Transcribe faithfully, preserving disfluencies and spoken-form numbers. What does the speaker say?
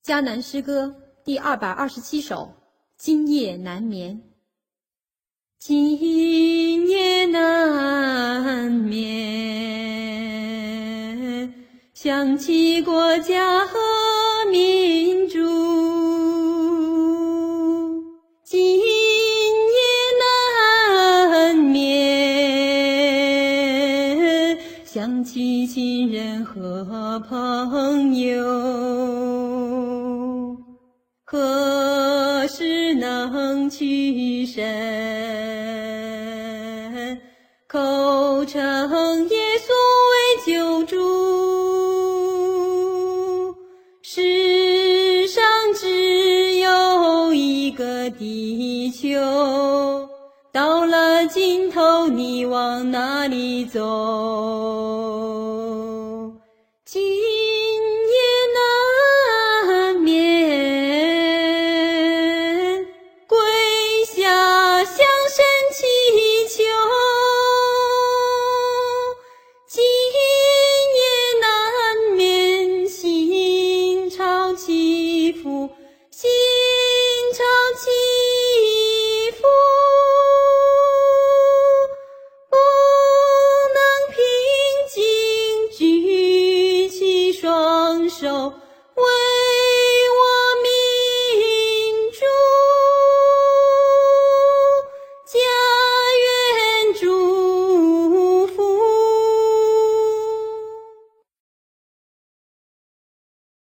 迦南诗歌第二百二十七首，今夜难眠。今夜难眠，想起国家和民族。今夜难眠，想起亲人和朋友。何时能屈身，口称耶稣为救主？世上只有一个地球，到了尽头你往哪里走？